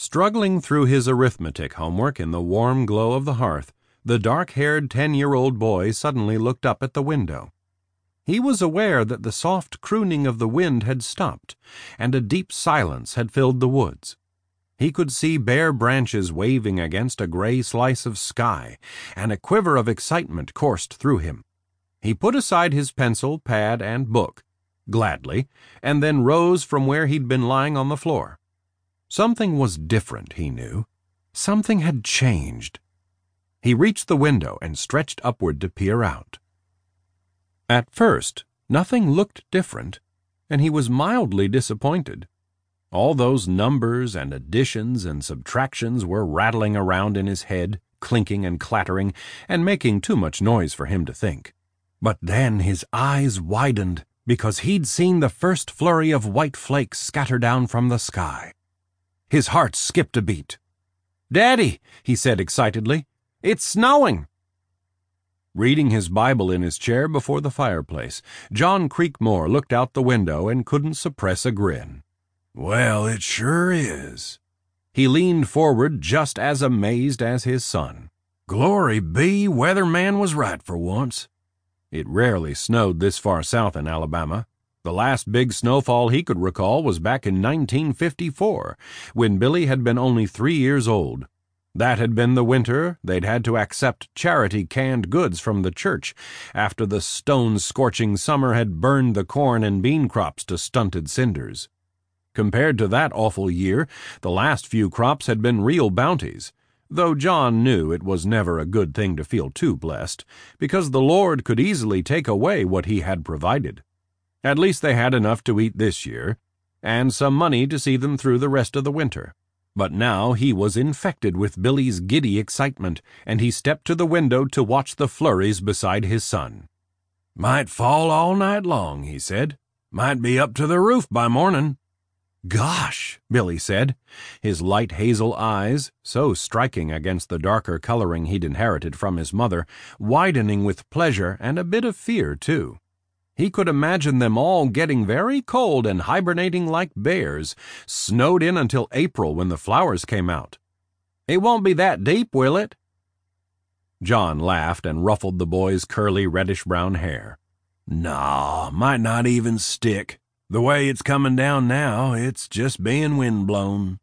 Struggling through his arithmetic homework in the warm glow of the hearth, the dark-haired 10-year-old boy suddenly looked up at the window. He was aware that the soft crooning of the wind had stopped, and a deep silence had filled the woods. He could see bare branches waving against a gray slice of sky, and a quiver of excitement coursed through him. He put aside his pencil, pad, and book, gladly, and then rose from where he'd been lying on the floor. Something was different, he knew. Something had changed. He reached the window and stretched upward to peer out. At first, nothing looked different, and he was mildly disappointed. All those numbers and additions and subtractions were rattling around in his head, clinking and clattering, and making too much noise for him to think. But then his eyes widened, because he'd seen the first flurry of white flakes scatter down from the sky. His heart skipped a beat. "Daddy," he said excitedly, "it's snowing!" Reading his Bible in his chair before the fireplace, John Creekmore looked out the window and couldn't suppress a grin. "Well, it sure is." He leaned forward just as amazed as his son. "Glory be, weatherman was right for once." It rarely snowed this far south in Alabama. The last big snowfall he could recall was back in 1954, when Billy had been only 3 years old. That had been the winter they'd had to accept charity canned goods from the church after the stone-scorching summer had burned the corn and bean crops to stunted cinders. Compared to that awful year, the last few crops had been real bounties, though John knew it was never a good thing to feel too blessed, because the Lord could easily take away what he had provided. At least they had enough to eat this year, and some money to see them through the rest of the winter. But now he was infected with Billy's giddy excitement, and he stepped to the window to watch the flurries beside his son. "Might fall all night long," he said. "Might be up to the roof by morning." "Gosh," Billy said, his light hazel eyes, so striking against the darker coloring he'd inherited from his mother, widening with pleasure and a bit of fear, too. He could imagine them all getting very cold and hibernating like bears, snowed in until April when the flowers came out. "It won't be that deep, will it?" John laughed and ruffled the boy's curly reddish-brown hair. "Naw, might not even stick. The way it's coming down now, it's just being wind-blown."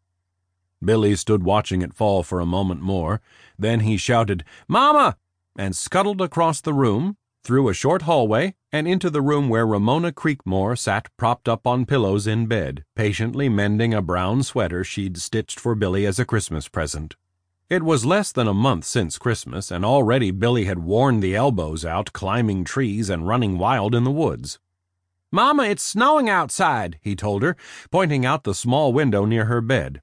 Billy stood watching it fall for a moment more. Then he shouted, "Mama!" and scuttled across the room, through a short hallway, and into the room where Ramona Creekmore sat propped up on pillows in bed, patiently mending a brown sweater she'd stitched for Billy as a Christmas present. It was less than a month since Christmas, and already Billy had worn the elbows out climbing trees and running wild in the woods. "Mama, it's snowing outside," he told her, pointing out the small window near her bed.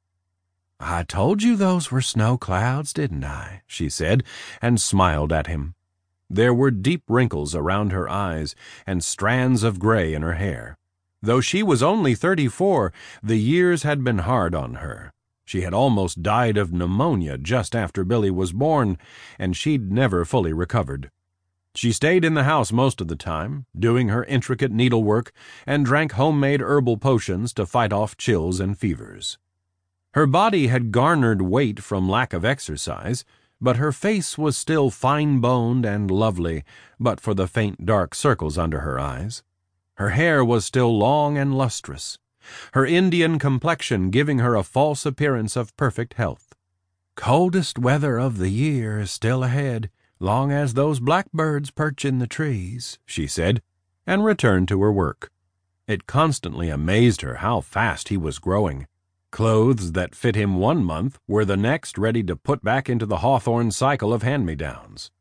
"I told you those were snow clouds, didn't I?" she said, and smiled at him. There were deep wrinkles around her eyes and strands of gray in her hair. Though she was only 34, the years had been hard on her. She had almost died of pneumonia just after Billy was born, and she'd never fully recovered. She stayed in the house most of the time, doing her intricate needlework, and drank homemade herbal potions to fight off chills and fevers. Her body had garnered weight from lack of exercise, but her face was still fine-boned and lovely, but for the faint dark circles under her eyes. Her hair was still long and lustrous, her Indian complexion giving her a false appearance of perfect health. "Coldest weather of the year is still ahead, long as those blackbirds perch in the trees," she said, and returned to her work. It constantly amazed her how fast he was growing. Clothes that fit him 1 month were the next ready to put back into the Hawthorne cycle of hand-me-downs.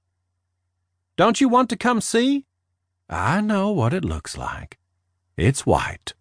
"Don't you want to come see?" "I know what it looks like. It's white."